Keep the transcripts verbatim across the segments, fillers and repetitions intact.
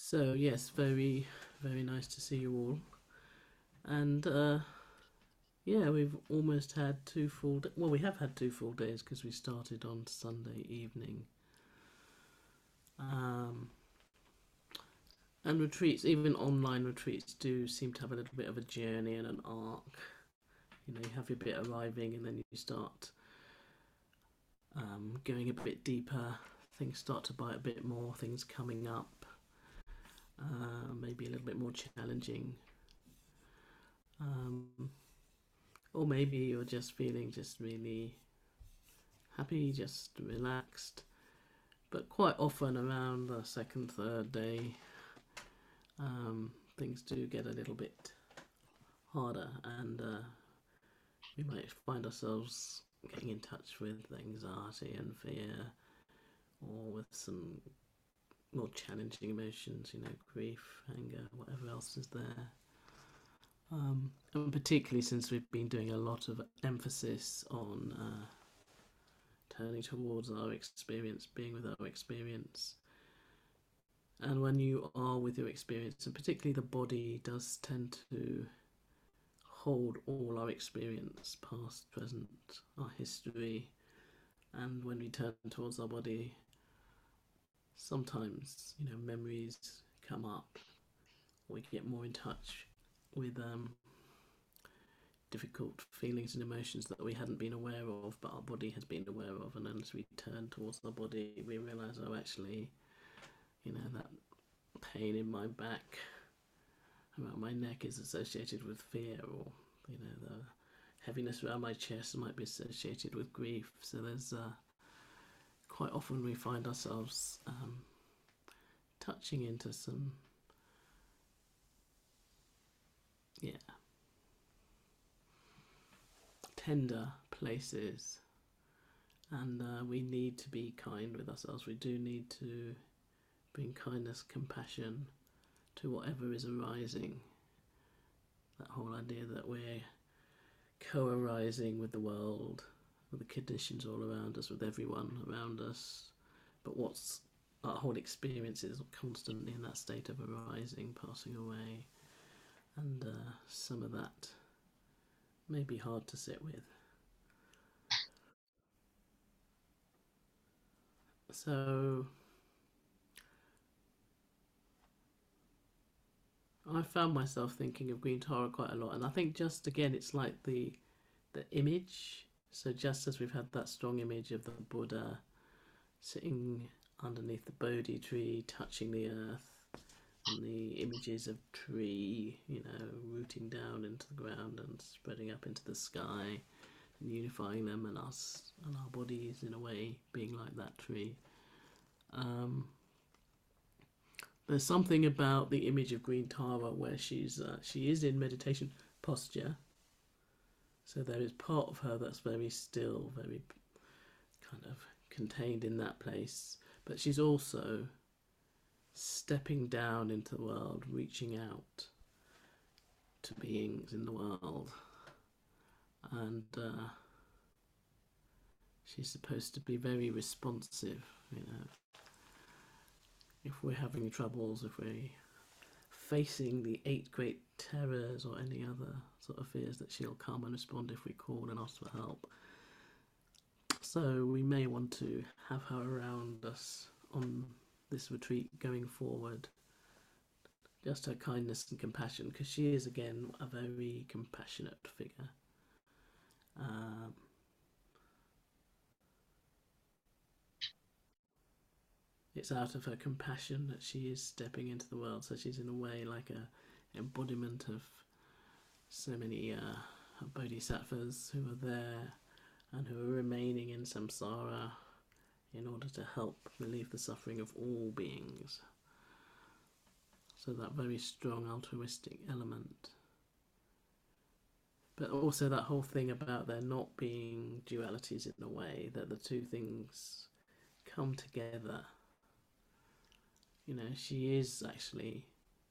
So yes, very very nice to see you all. And uh, yeah, we've almost had two full. D- well, we have had two full days because we started on Sunday evening. Um, and retreats, even online retreats, do seem to have a little bit of a journey and an arc. You know, you have your bit arriving, and then you start um, going a bit deeper. Things start to bite a bit more. Things coming up, uh, maybe a little bit more challenging. Um, or maybe you're just feeling just really happy, just relaxed. But quite often around the second, third day, um, things do get a little bit harder, and uh, we might find ourselves getting in touch with anxiety and fear, or with some more challenging emotions, you know, grief, anger, whatever else is there. Um, and particularly since we've been doing a lot of emphasis on uh, turning towards our experience, being with our experience. And when you are with your experience, and particularly the body does tend to hold all our experience, past, present, our history, and when we turn towards our body, sometimes, you know, memories come up. We get more in touch with um, difficult feelings and emotions that we hadn't been aware of, but our body has been aware of. And then as we turn towards our body, we realize, oh, actually, you know, that pain in my back around my neck is associated with fear, or you know, the heaviness around my chest might be associated with grief. So there's uh, quite often we find ourselves um, touching into some, yeah, tender places, and uh, we need to be kind with ourselves. We do need to bring kindness, compassion to whatever is arising. That whole idea that we're co-arising with the world, with the conditions all around us, with everyone around us. But what's our whole experience is constantly in that state of arising, passing away, and uh, some of that may be hard to sit with. So I found myself thinking of Green Tara quite a lot, and I think just again it's like the the image. So just as we've had that strong image of the Buddha sitting underneath the Bodhi tree, touching the earth, and the images of tree, you know, rooting down into the ground and spreading up into the sky, and unifying them, and us and our bodies in a way being like that tree. Um, there's something about the image of Green Tara where she's uh, she is in meditation posture, so there is part of her that's very still, very kind of contained in that place, but she's also stepping down into the world, reaching out to beings in the world, and uh, she's supposed to be very responsive. You know, if we're having troubles, if we're facing the eight great terrors or any other sort of fears, that she'll come and respond if we call and ask for help. So we may want to have her around us on this retreat going forward. Just her kindness and compassion, because she is again a very compassionate figure. Um, it's out of her compassion that she is stepping into the world. So she's in a way like a embodiment of so many uh, bodhisattvas who are there and who are remaining in samsara in order to help relieve the suffering of all beings. So that very strong altruistic element. But also that whole thing about there not being dualities in a way, that the two things come together. You know, she is actually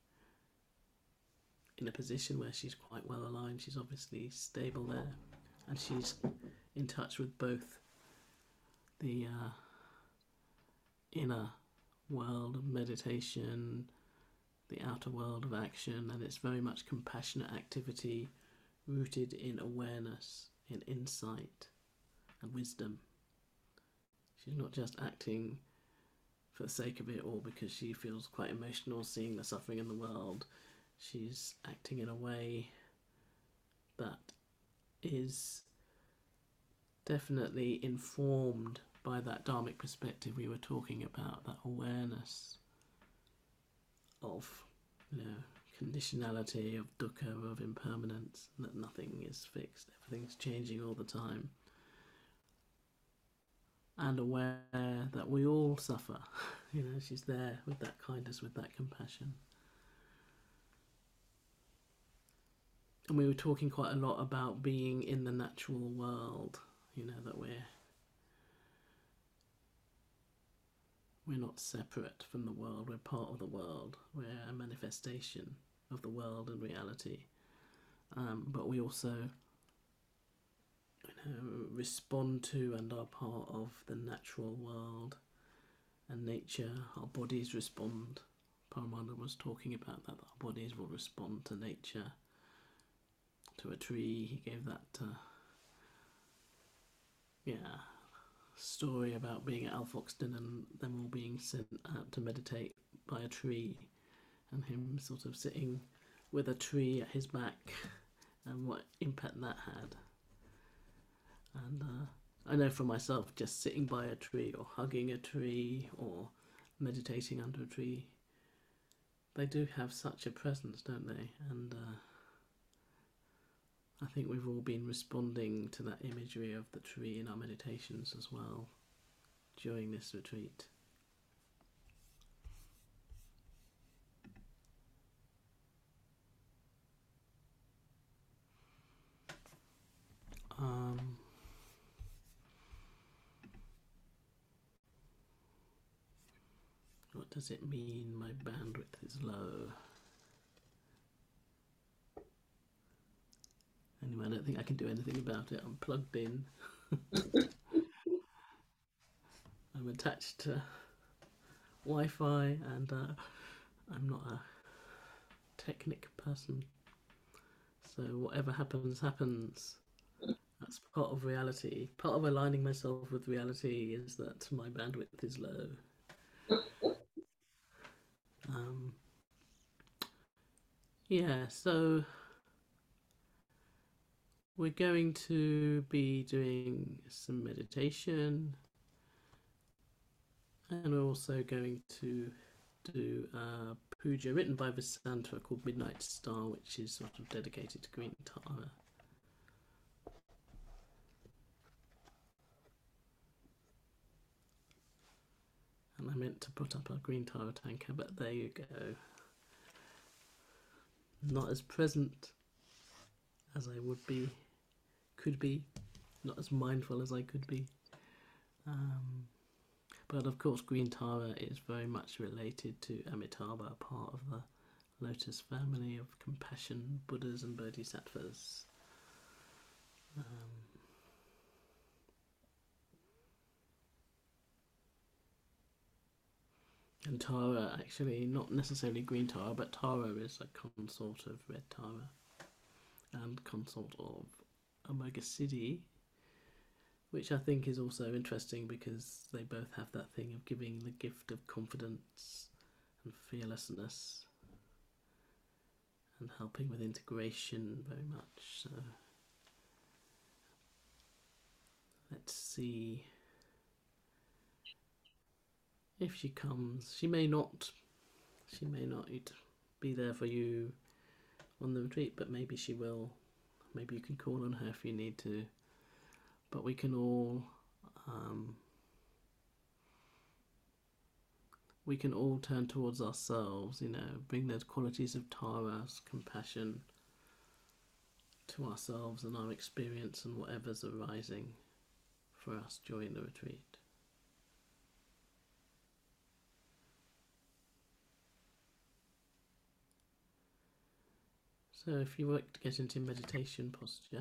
in a position where she's quite well aligned. She's obviously stable there, and she's in touch with both the uh, inner world of meditation, the outer world of action, and it's very much compassionate activity rooted in awareness, in insight and wisdom. She's not just acting for the sake of it or because she feels quite emotional seeing the suffering in the world. She's acting in a way that is definitely informed by that dharmic perspective we were talking about, that awareness of, you know, conditionality, of dukkha, of impermanence, that nothing is fixed, everything's changing all the time, and aware that we all suffer. You know, she's there with that kindness, with that compassion. And we were talking quite a lot about being in the natural world, you know, that we're we're not separate from the world, we're part of the world, we're a manifestation of the world and reality. Um, but we also, you know, respond to and are part of the natural world and nature. Our bodies respond. Paramananda was talking about that, that our bodies will respond to nature, to a tree. He gave that, uh, yeah, story about being at Alfoxden and them all being sent out to meditate by a tree, and him sort of sitting with a tree at his back, and what impact that had. And uh, I know for myself, just sitting by a tree or hugging a tree or meditating under a tree, they do have such a presence, don't they? And uh, I think we've all been responding to that imagery of the tree in our meditations as well during this retreat. Um, what does it mean my bandwidth is low? Anyway, I don't think I can do anything about it. I'm plugged in. I'm attached to Wi-Fi, and uh, I'm not a technic person. So whatever happens, happens. That's part of reality. Part of aligning myself with reality is that my bandwidth is low. Um, yeah, so we're going to be doing some meditation, and we're also going to do a puja written by Vasanta called Midnight Star, which is sort of dedicated to Green Tara. And I meant to put up a Green Tara tanka, but there you go. Not as present as I would be, could be, not as mindful as I could be. Um, but of course, Green Tara is very much related to Amitabha, part of the Lotus family of compassion, Buddhas and Bodhisattvas. Um, and Tara, actually, not necessarily Green Tara, but Tara is a consort of Red Tara and consort of Omega Siddhi, which I think is also interesting because they both have that thing of giving the gift of confidence and fearlessness and helping with integration very much. So let's see if she comes. She may not. She may not be there for you on the retreat, but maybe she will. Maybe you can call on her if you need to. But we can all um, we can all turn towards ourselves, you know, bring those qualities of Tara's compassion to ourselves and our experience and whatever's arising for us during the retreat. So if you work to get into meditation posture,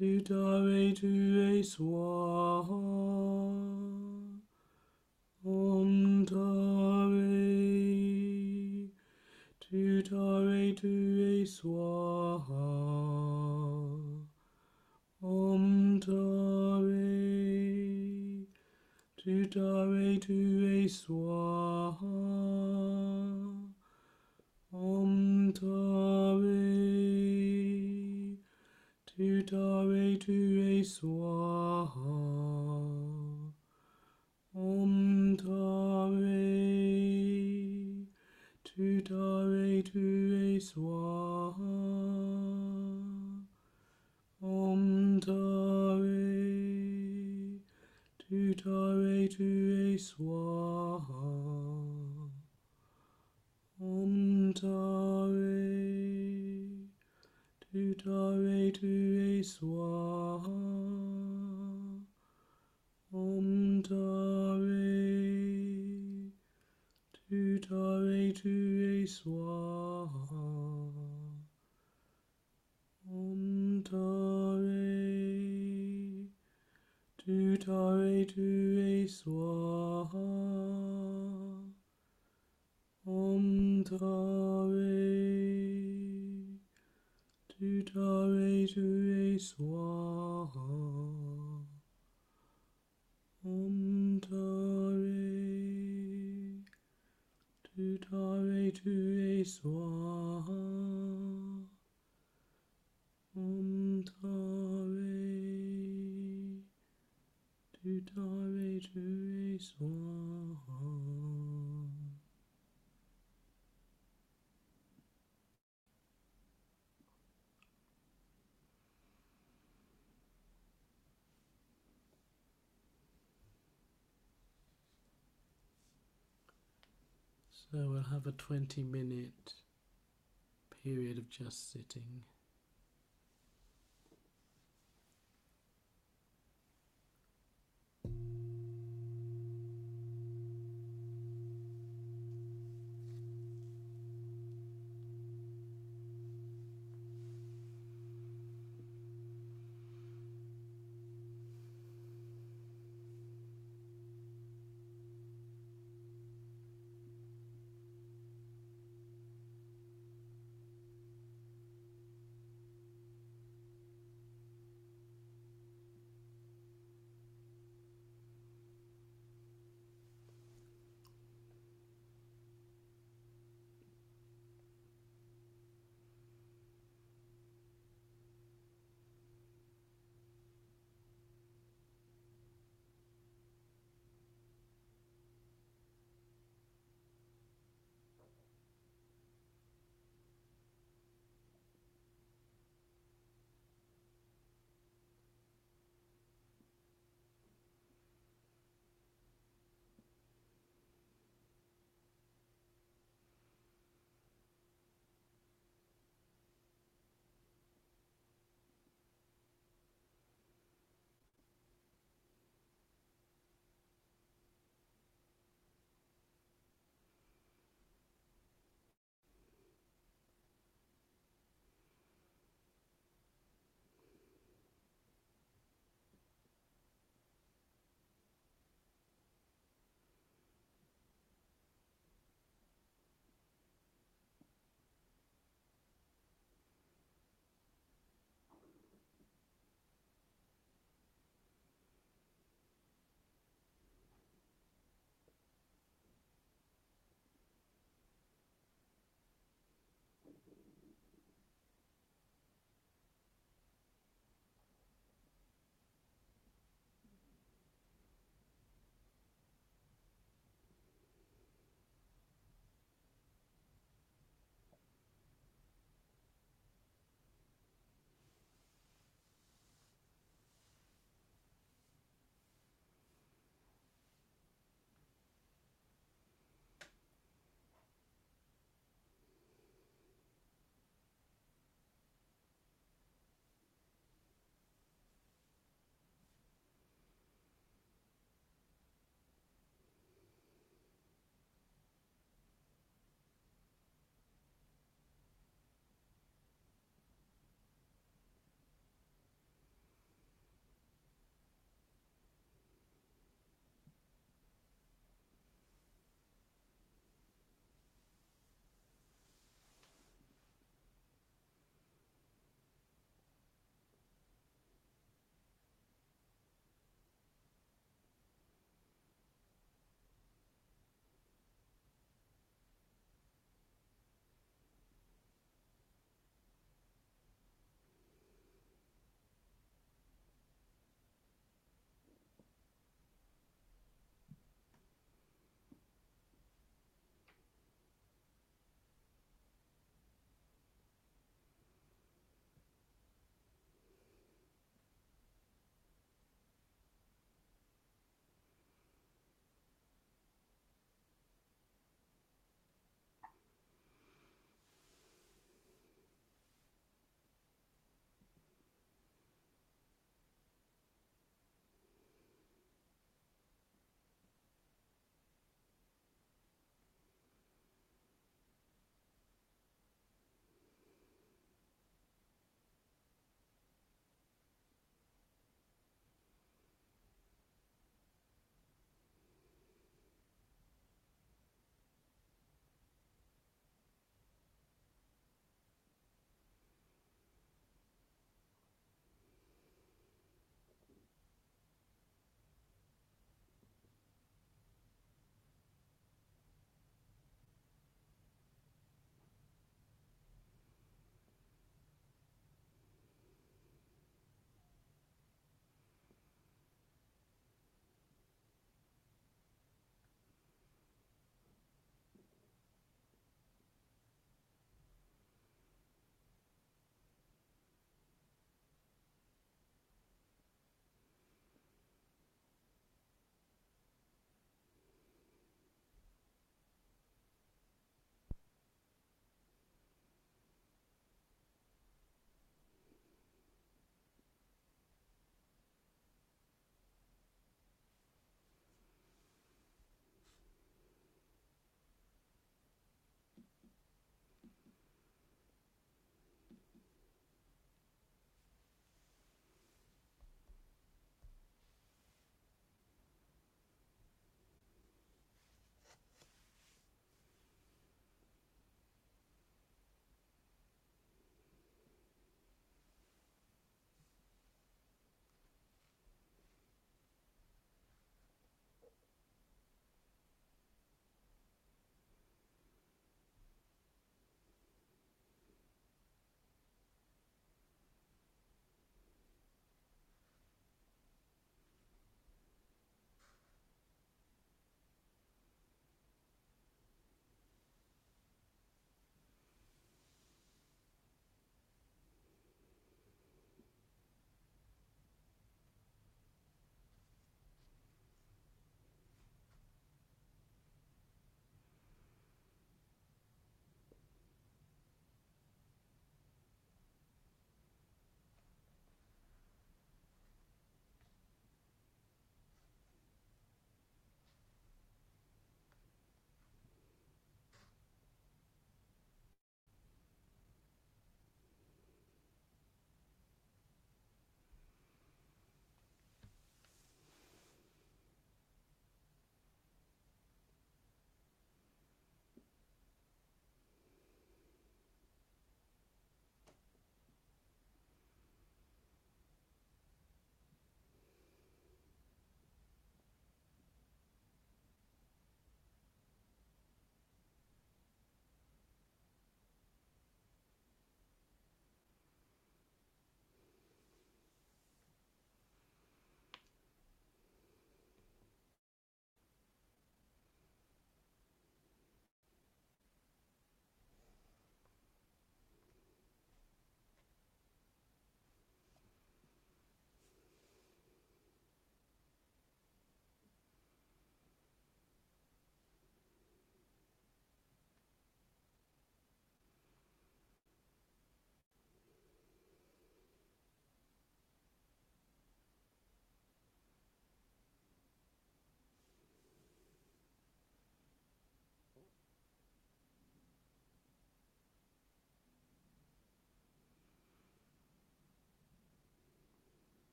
Tutare Tue Swaha. Om Tare. Tutare Tue Swaha. Om Tare. Tutare Tue Swaha. Om Tare. Tutare Tue Swaha. Om Tare. Tutare Tue Swaha. Om Tare. Tutare Tue Swaha. Om Tare. Tutare Tue Swaha. Om Tare. Tutare Tue Swaha. Om Tare. Tutare Tue Swaha. Om Tare. Tutare Tue Swaha. Om Tare. Tutare Tue Swaha. Om Tare. Tutare Tue Swaha. So we'll have a twenty minute period of just sitting.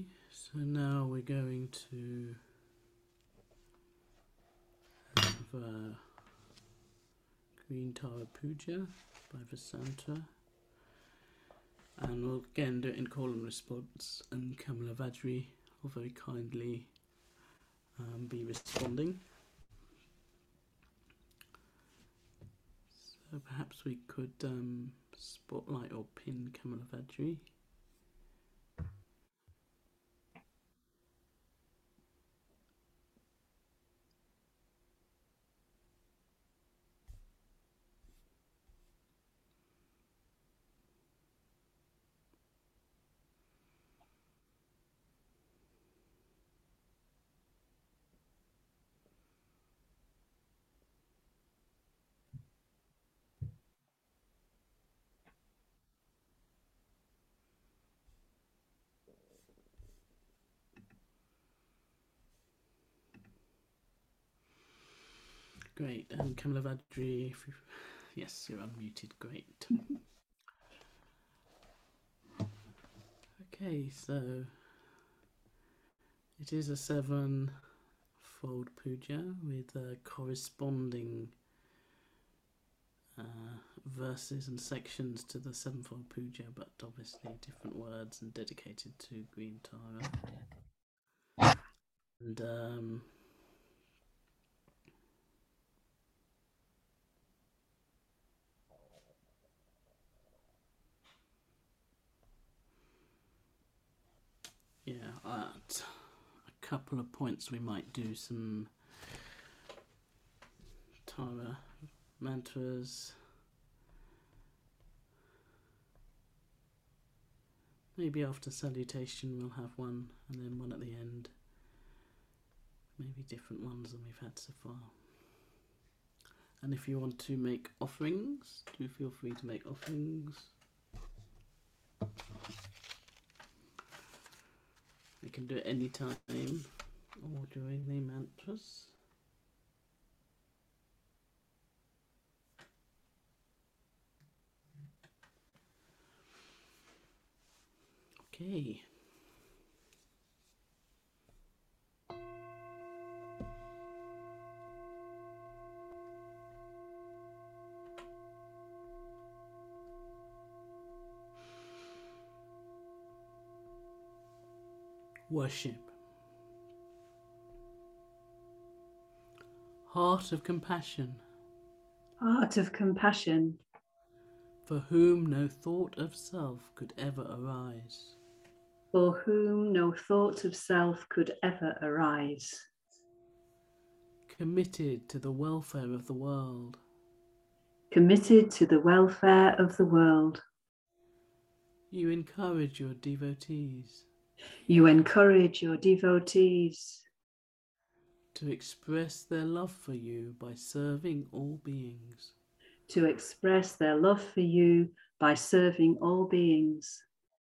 Okay, so now we're going to have uh, Green Tara Puja by Vasanta. And we'll again do it in call and response, and Kamala Vajri will very kindly um, be responding. So perhaps we could um, spotlight or pin Kamala Vajri. Great, and Kamala Vajri, if you, yes, you're unmuted, great. Okay, so it is a seven fold puja with uh, corresponding uh, verses and sections to the sevenfold puja, but obviously different words and dedicated to Green Tara. And um, yeah, at a couple of points we might do some Tara mantras. Maybe after salutation we'll have one, and then one at the end. Maybe different ones than we've had so far. And if you want to make offerings, do feel free to make offerings. You can do it any time or during the mantras. Okay. Worship. Heart of compassion. Heart of compassion. For whom no thought of self could ever arise. For whom no thought of self could ever arise. Committed to the welfare of the world. Committed to the welfare of the world. You encourage your devotees. You encourage your devotees To express their love for you by serving all beings. to express their love for you by serving all beings.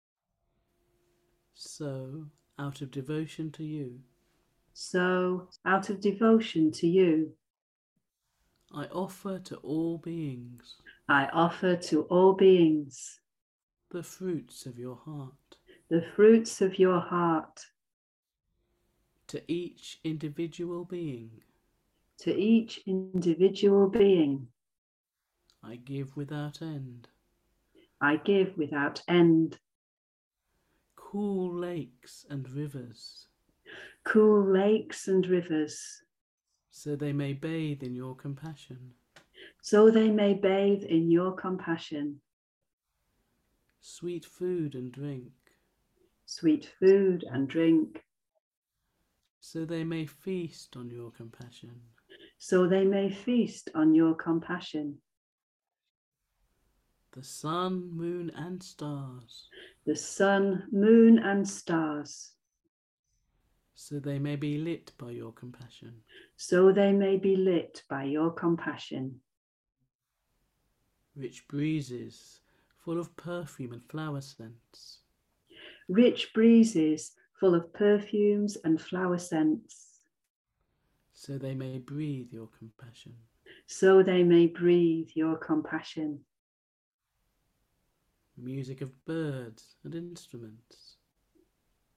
So, out of devotion to you, So, out of devotion to you, I offer to all beings I offer to all beings the fruits of your heart. the fruits of your heart. To each individual being, To each individual being, I give without end. I give without end. Cool lakes and rivers, Cool lakes and rivers, so they may bathe in your compassion. so they may bathe in your compassion. Sweet food and drink, Sweet food and drink, so they may feast on your compassion. so they may feast on your compassion. The sun, moon, and stars, The sun, moon, and stars, so they may be lit by your compassion. so they may be lit by your compassion. Rich breezes, full of perfume and flower scents, Rich breezes full of perfumes and flower scents, so they may breathe your compassion. so they may breathe your compassion. Music of birds and instruments,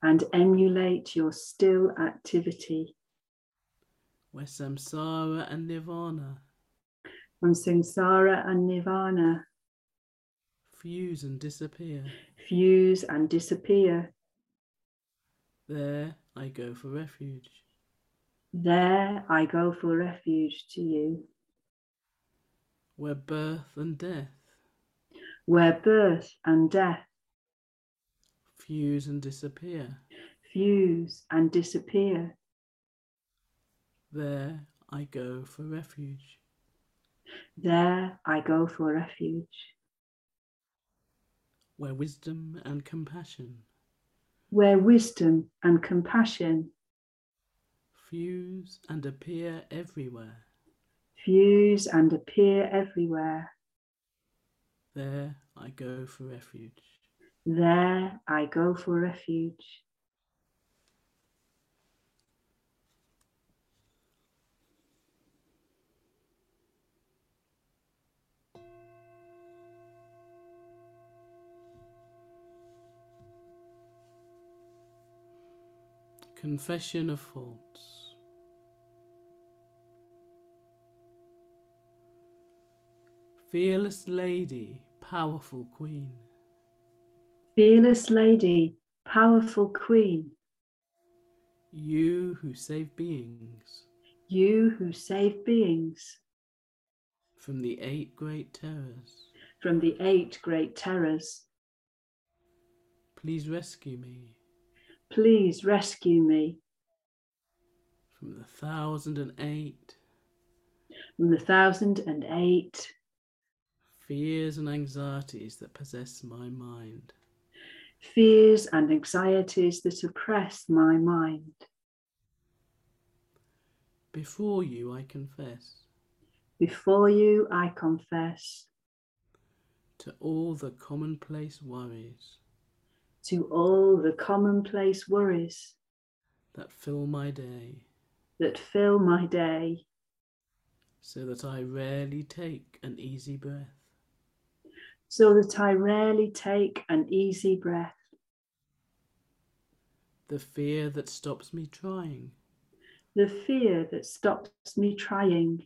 and emulate your still activity. Where samsara and nirvana From samsara and nirvana fuse and disappear, fuse and disappear. there I go for refuge. There I go for refuge to you. Where birth and death Where birth and death fuse and disappear, fuse and disappear. there I go for refuge. There I go for refuge. Where wisdom and compassion Where wisdom and compassion fuse and appear everywhere, fuse and appear everywhere. there I go for refuge. There I go for refuge. Confession of faults. Fearless lady, powerful queen, Fearless lady, powerful queen, you who save beings you who save beings from the eight great terrors, from the eight great terrors, please rescue me please rescue me from the thousand and eight from the thousand and eight fears and anxieties that possess my mind. fears and anxieties that oppress my mind. Before you I confess Before you I confess to all the commonplace worries to all the commonplace worries that fill my day, that fill my day, so that I rarely take an easy breath. so that I rarely take an easy breath. The fear that stops me trying, The fear that stops me trying,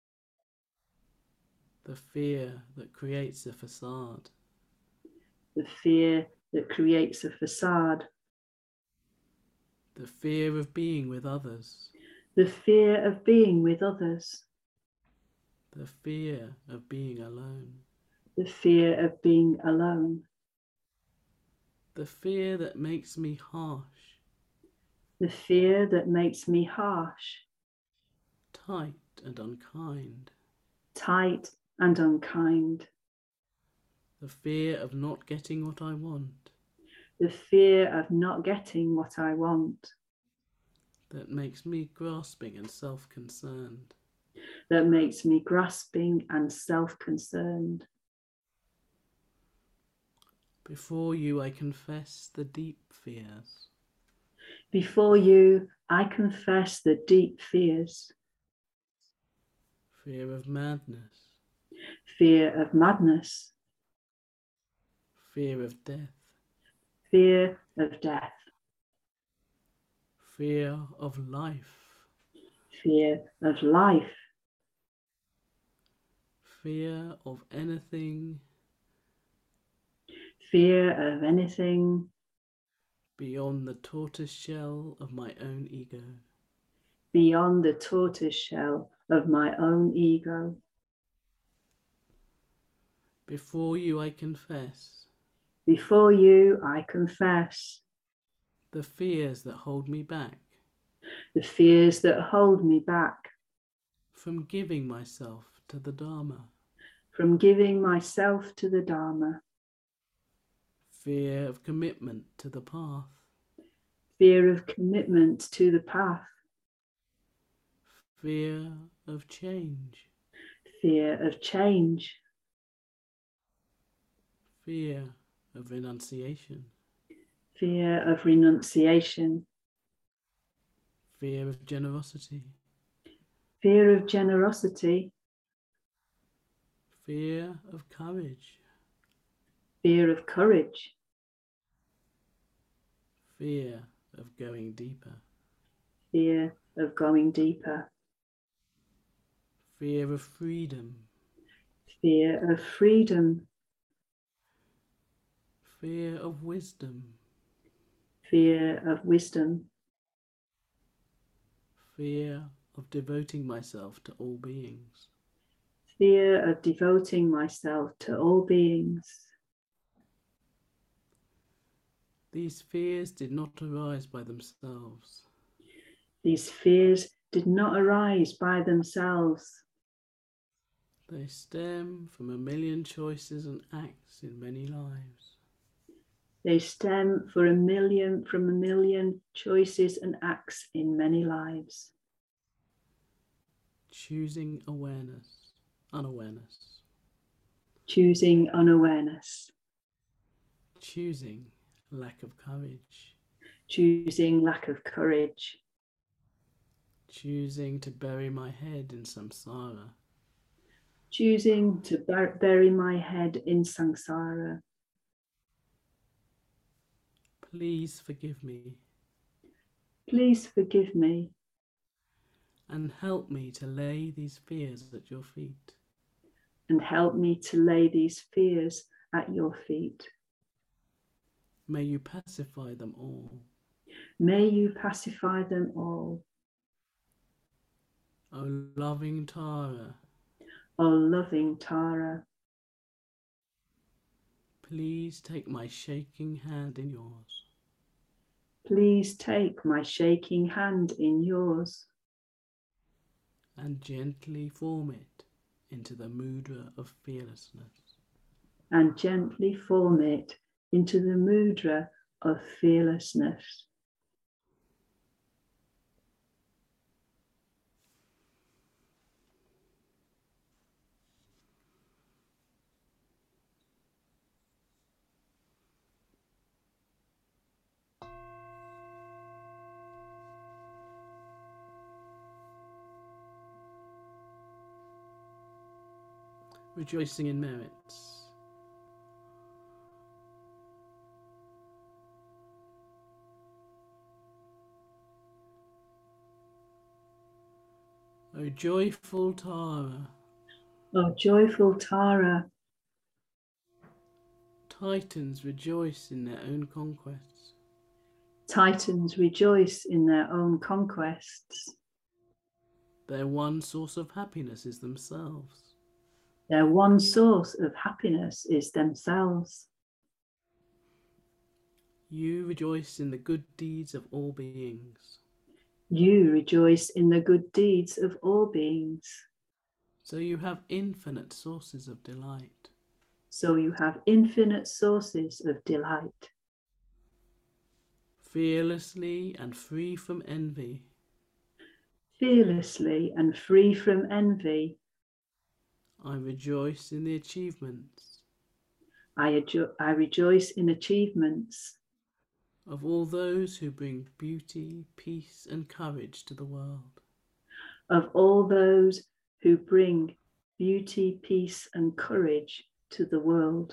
the fear that creates a facade, the fear that creates a facade, the fear of being with others, the fear of being with others, the fear of being alone, the fear of being alone, the fear that makes me harsh, the fear that makes me harsh, tight and unkind, tight and unkind, the fear of not getting what I want, the fear of not getting what I want, that makes me grasping and self-concerned. that makes me grasping and self-concerned. Before you I confess the deep fears, Before you I confess the deep fears, fear of madness, fear of madness, fear of death, fear of death, fear of life, fear of life, fear of anything fear of anything beyond the tortoise shell of my own ego. beyond the tortoise shell of my own ego. Before you I confess Before you I confess the fears that hold me back the fears that hold me back from giving myself to the Dharma. from giving myself to the Dharma. Fear of commitment to the path, Fear of commitment to the path, fear of change, fear of change, fear of renunciation, fear of renunciation, fear of generosity, fear of generosity, fear of courage, fear of courage, fear of going deeper, fear of going deeper, fear of freedom, fear of freedom, fear of wisdom, fear of wisdom, fear of devoting myself to all beings, fear of devoting myself to all beings. These fears did not arise by themselves. These fears did not arise by themselves. They stem from a million choices and acts in many lives. They stem for a million, from a million choices and acts in many lives. Choosing awareness, unawareness. Choosing unawareness. Choosing lack of courage. Choosing lack of courage. Choosing to bury my head in samsara. Choosing to bur- bury my head in samsara. Please forgive me. Please forgive me. And help me to lay these fears at your feet. And help me to lay these fears at your feet. May you pacify them all. May you pacify them all. O loving Tara. O loving Tara. Please take my shaking hand in yours. Please take my shaking hand in yours. And gently form it into the mudra of fearlessness. And gently form it into the mudra of fearlessness. Rejoicing in merits. O joyful Tara. O joyful Tara. Titans rejoice in their own conquests. Titans rejoice in their own conquests. Their one source of happiness is themselves. Their one source of happiness is themselves. You rejoice in the good deeds of all beings. You rejoice in the good deeds of all beings. So you have infinite sources of delight. So you have infinite sources of delight. Fearlessly and free from envy. Fearlessly and free from envy. I rejoice in the achievements. I, adjo- I rejoice in achievements Of all those who bring beauty, peace and courage to the world. of all those who bring beauty, peace, and courage to the world.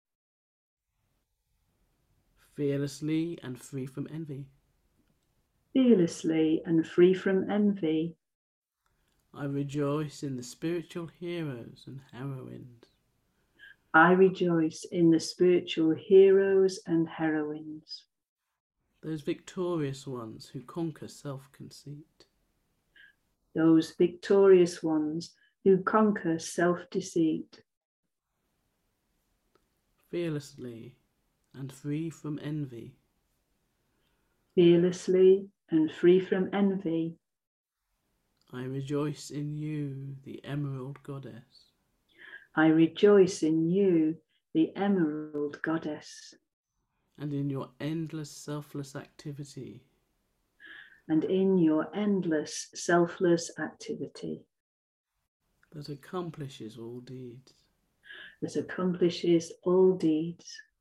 Fearlessly and free from envy. Fearlessly and free from envy. I rejoice in the spiritual heroes and heroines. I rejoice in the spiritual heroes and heroines. Those victorious ones who conquer self-conceit. Those victorious ones who conquer self-deceit. Fearlessly and free from envy. Fearlessly and free from envy. I rejoice in you, the Emerald Goddess. I rejoice in you, the Emerald Goddess. And in your endless selfless activity. And in your endless selfless activity. That accomplishes all deeds. That accomplishes all deeds.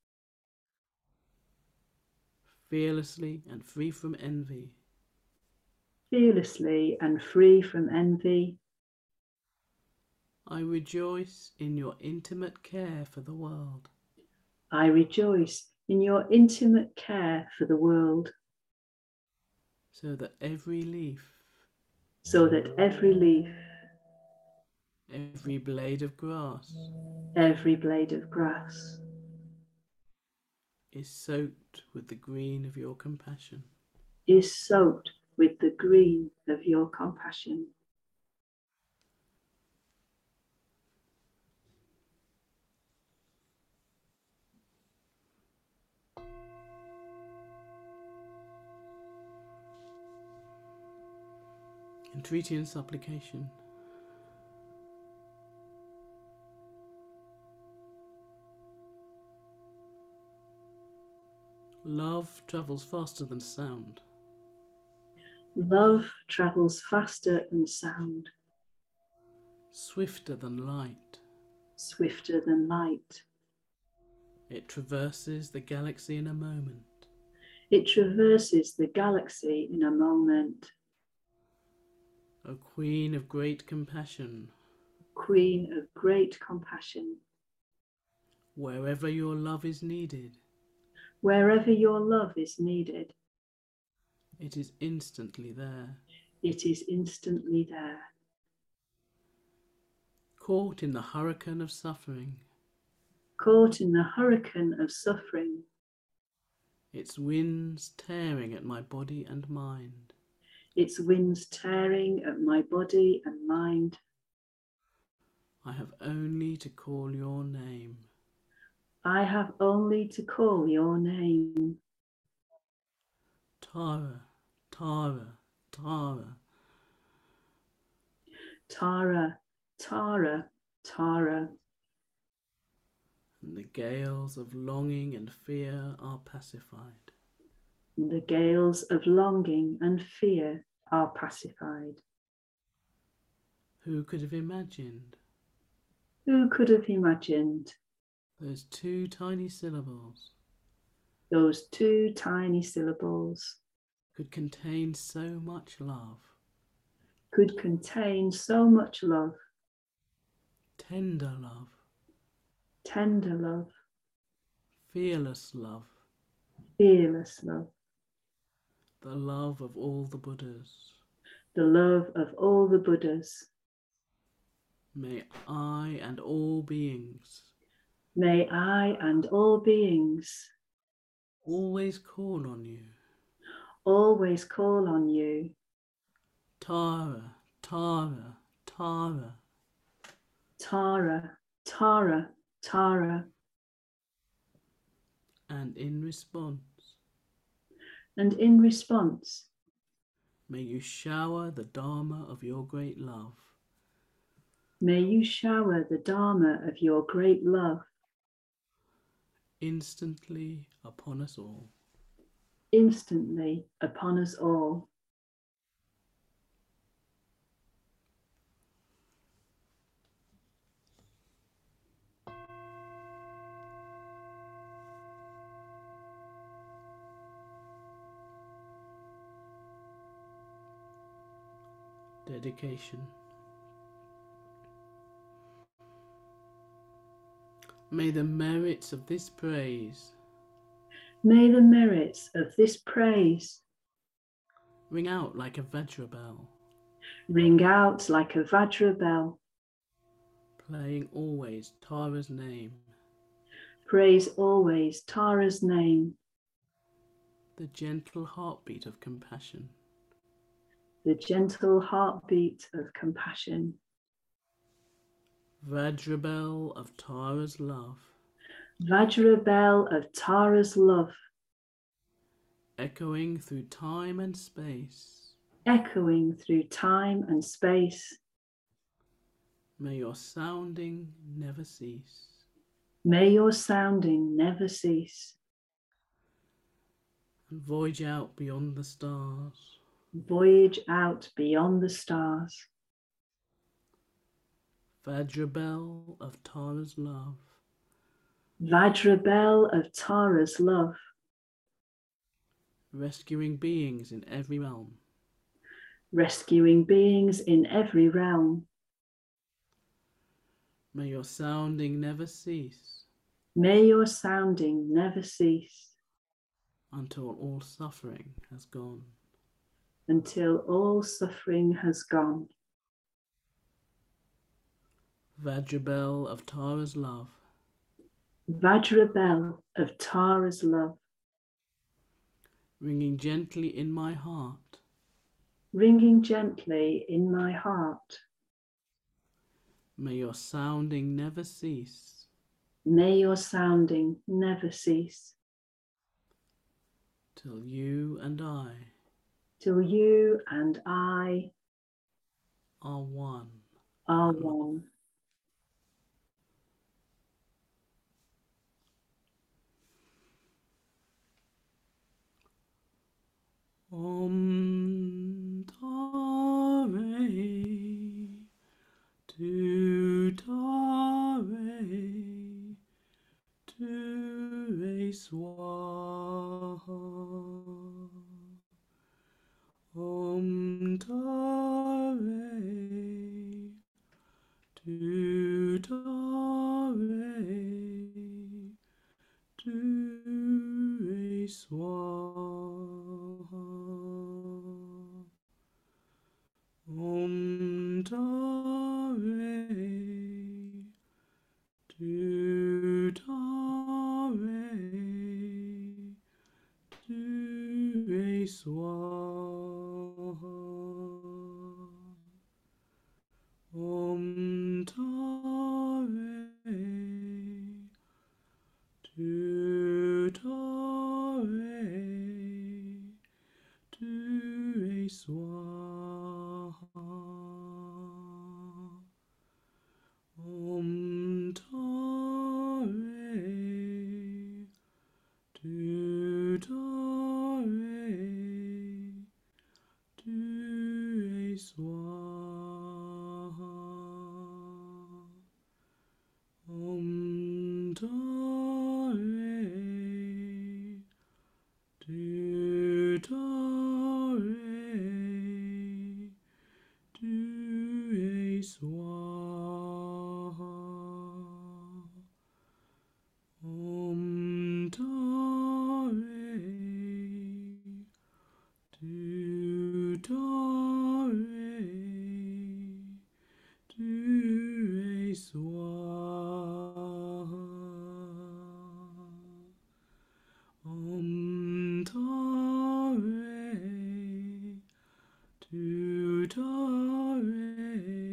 Fearlessly and free from envy. Fearlessly and free from envy. I rejoice in your intimate care for the world. I rejoice in your intimate care for the world, so that every leaf, so that every leaf, every blade of grass every blade of grass is soaked with the green of your compassion. is soaked with the green of your compassion. Entreaty and supplication. Love travels faster than sound. Love travels faster than sound, Swifter than light. swifter than light. It traverses the galaxy in a moment. It traverses the galaxy in a moment. O Queen of great compassion, Queen of great compassion, wherever your love is needed, wherever your love is needed, it is instantly there. it is instantly there. Caught in the hurricane of suffering, Caught in the hurricane of suffering, its winds tearing at my body and mind, its winds tearing at my body and mind, I have only to call your name. I have only to call your name. Tara, Tara, Tara. Tara, Tara, Tara. And the gales of longing and fear are pacified. And the gales of longing and fear are pacified. Who could have imagined? Who could have imagined Those two tiny syllables those two tiny syllables could contain so much love, could contain so much love, tender love, tender love, fearless love, fearless love, the love of all the Buddhas. the love of all the Buddhas. May I and all beings May I and all beings always call on you. always call on you. Tara, Tara, Tara. Tara, Tara, Tara. And in response, And in response, may you shower the Dharma of your great love. may you shower the Dharma of your great love Instantly upon us all. instantly upon us all. Dedication. May the merits of this praise May the merits of this praise ring out like a Vajra bell, ring out like a Vajra bell. playing always Tara's name, Praise always Tara's name, the gentle heartbeat of compassion. the gentle heartbeat of compassion. Vajra bell of Tara's love, Vajra bell of Tara's love, echoing through time and space. echoing through time and space. May your sounding never cease. May your sounding never cease. And voyage out beyond the stars. Voyage out beyond the stars. Vajra bell of Tara's love, Vajra bell of Tara's love, rescuing beings in every realm. rescuing beings in every realm. May your sounding never cease. May your sounding never cease until all suffering has gone. until all suffering has gone. Vajrabel of Tara's love, Vajra bell of Tara's love, ringing gently in my heart, ringing gently in my heart. may your sounding never cease May your sounding never cease till you and I till you and I are one. are one. Om Tare Tu Tare Tu Re Swaha. Om Tare Tu Tare Tu Re Swaha. Om Tare Tu Tare Tu Re Swaha. Om Tare Tu Tare Tu Re Swaha. Om Tare Tu Tare Tu Re Swaha. Om Tare Tu Tare Tu Re Swaha. Om Tare Tu Tare Tu Re Swaha. Om Tare Tu Tare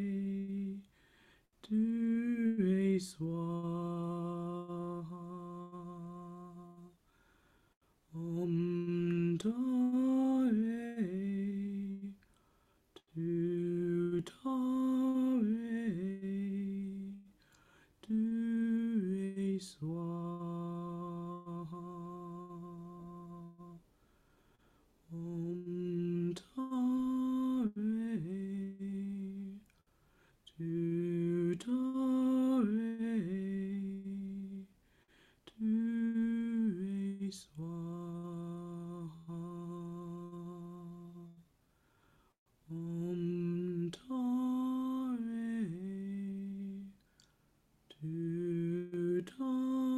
Tu Re Swaha. Om Tare Tu Tare Tu Re Swaha. Om Tare Tu Tare Tu Re Swaha. Om Tare Tu Tare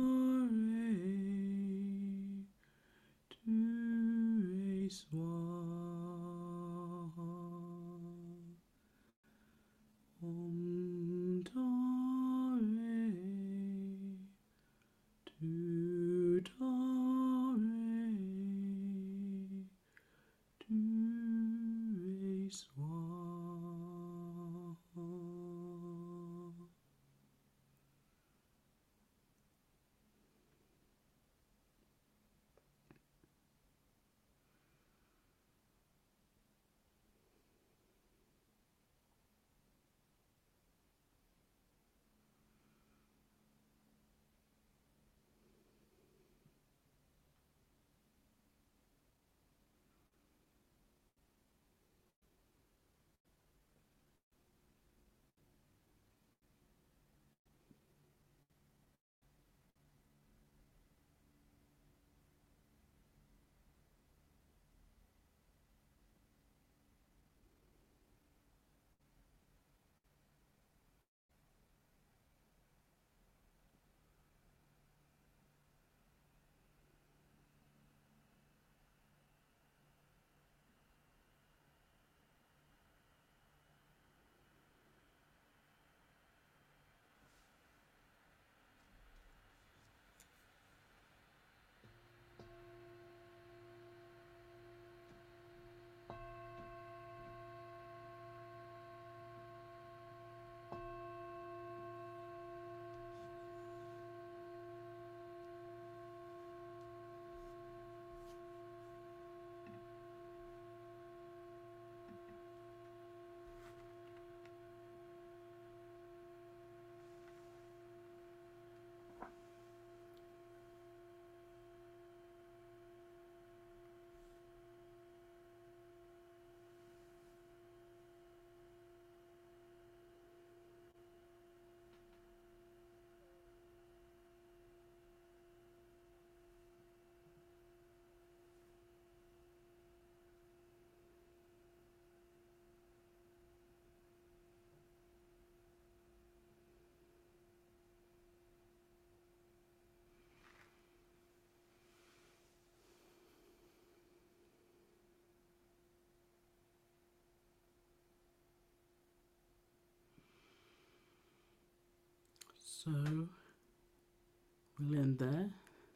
So we'll end there,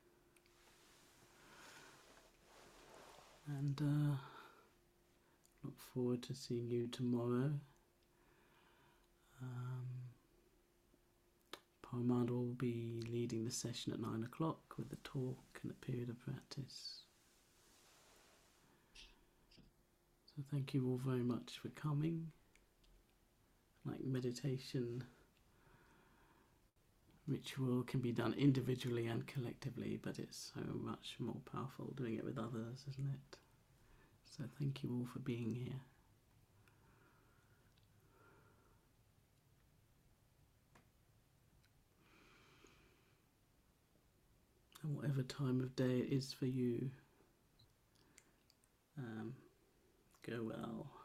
and uh, look forward to seeing you tomorrow. Um, Parmad will be leading the session at nine o'clock with the talk and a period of practice. So thank you all very much for coming. Like meditation ritual can be done individually and collectively, but it's so much more powerful doing it with others, isn't it? So thank you all for being here. And whatever time of day it is for you, um, go well.